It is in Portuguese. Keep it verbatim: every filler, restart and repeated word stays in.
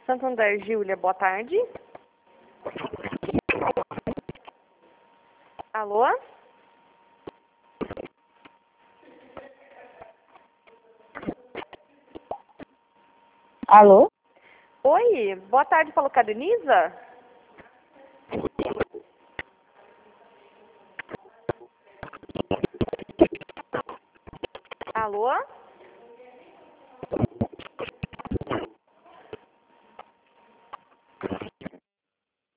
Santander, Júlia, boa tarde. Alô? Alô? Oi, boa tarde, falou com a Denisa? Alô?